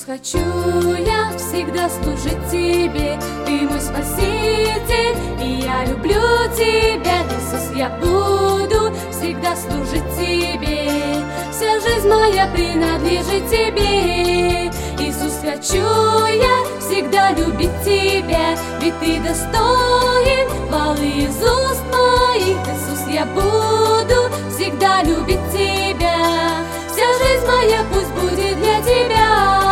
хочу я всегда служить Тебе, Ты мой Спаситель, и я люблю Тебя. Иисус, я буду всегда служить Тебе, вся жизнь моя принадлежит Тебе. Иисус, хочу я всегда любить Тебя, ведь Ты достоин хвалы из уст моих. Иисус, я буду всегда любить Тебя, вся жизнь моя пусть будет для Тебя.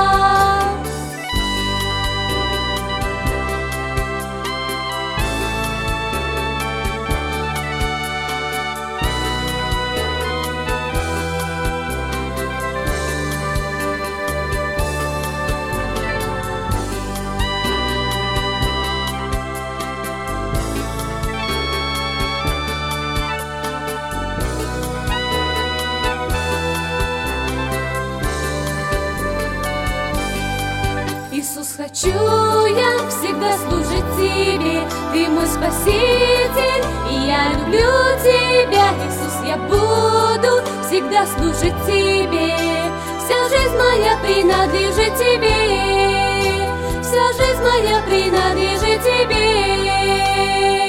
Иисус, хочу я всегда служить Тебе, Ты мой Спаситель, и я люблю Тебя. Иисус, я буду всегда служить Тебе, вся жизнь моя принадлежит Тебе, вся жизнь моя принадлежит Тебе.